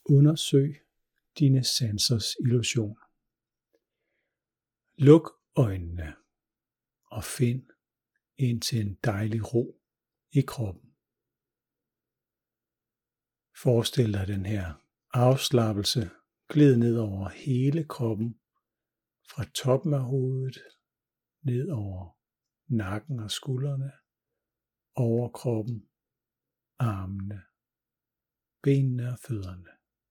Undersøg dine sansers illusion. Luk øjnene og find ind til en dejlig ro i kroppen. Forestil dig den her afslappelse glide ned over hele kroppen, fra toppen af hovedet, ned over nakken og skuldrene, over kroppen, armene, benene og fødderne.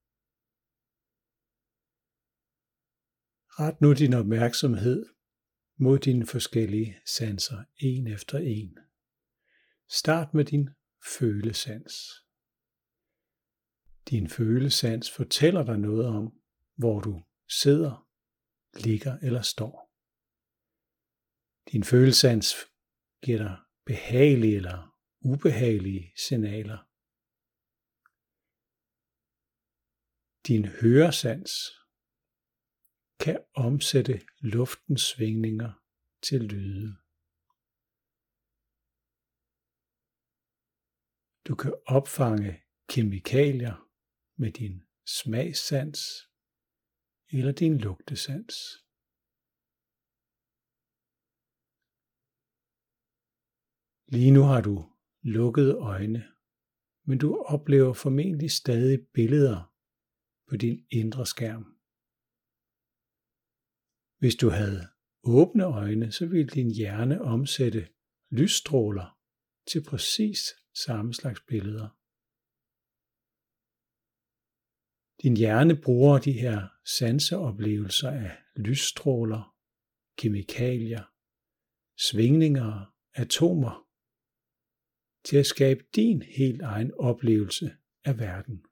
Ret nu din opmærksomhed mod dine forskellige sanser, en efter en. Start med din følesans. Din følesans fortæller dig noget om, hvor du sidder, ligger eller står. Din følesans giver dig behagelige eller ubehagelige signaler. Din høresans kan omsætte luftens svingninger til lyde. Du kan opfange kemikalier med din smagssans eller din lugtesans. Lige nu har du lukkede øjne, men du oplever formentlig stadig billeder på din indre skærm. Hvis du havde åbne øjne, så ville din hjerne omsætte lysstråler til præcis samme slags billeder. Din hjerne bruger de her sanseoplevelser af lysstråler, kemikalier, svingninger, atomer til at skabe din helt egen oplevelse af verden.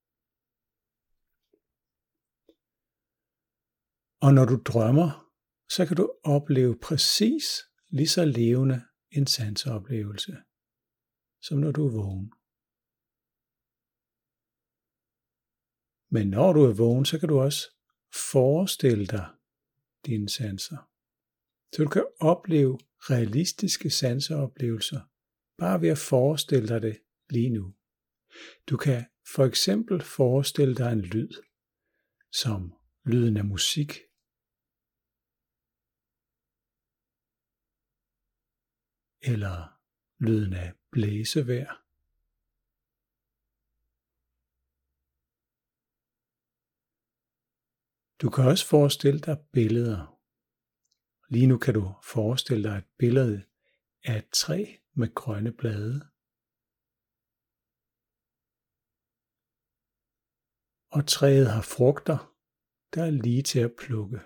Og når du drømmer, så kan du opleve præcis lige så levende en sanseoplevelse, som når du er vågen. Men når du er vågen, så kan du også forestille dig dine sanser. Så du kan opleve realistiske sanseoplevelser, bare ved at forestille dig det lige nu. Du kan for eksempel forestille dig en lyd, som lyden af musik, eller lyden af blæsevejr. Du kan også forestille dig billeder. Lige nu kan du forestille dig et billede af et træ med grønne blade. Og træet har frugter, der er lige til at plukke.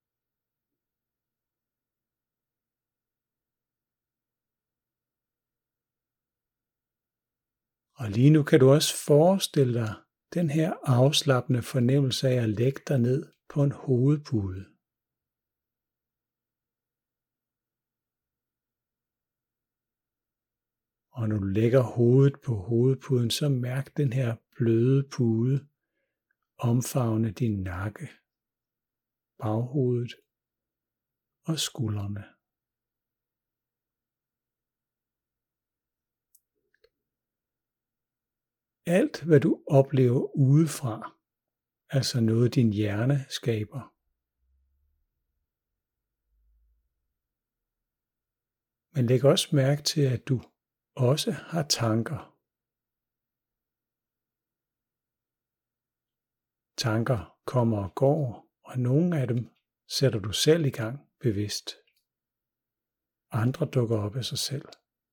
Og lige nu kan du også forestille dig den her afslappende fornemmelse af at lægge dig ned på en hovedpude. Og når du lægger hovedet på hovedpuden, så mærk den her bløde pude omfavne din nakke, baghovedet og skuldrene. Alt, hvad du oplever udefra, altså noget din hjerne skaber. Men læg også mærke til, at du også har tanker. Tanker kommer og går, og nogle af dem sætter du selv i gang bevidst. Andre dukker op af sig selv.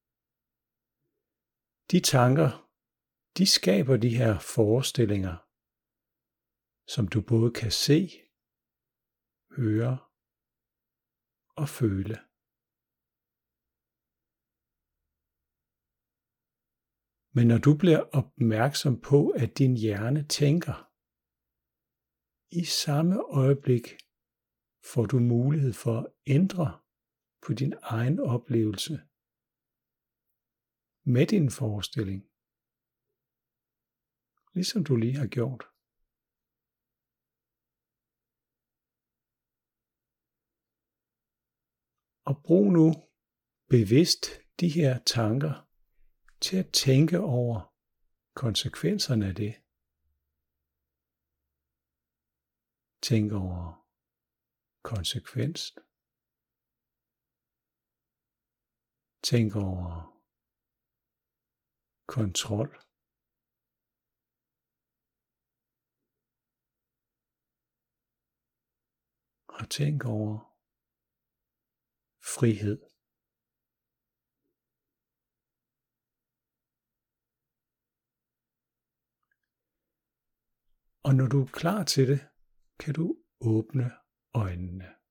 De tanker, de skaber de her forestillinger, som du både kan se, høre og føle. Men når du bliver opmærksom på, at din hjerne tænker, i samme øjeblik får du mulighed for at ændre på din egen oplevelse med din forestilling, ligesom du lige har gjort. Og brug nu bevidst de her tanker til at tænke over konsekvenserne af det. Tænk over konsekvensen. Tænk over kontrol. Og tænk over frihed. Og når du er klar til det, kan du åbne øjnene.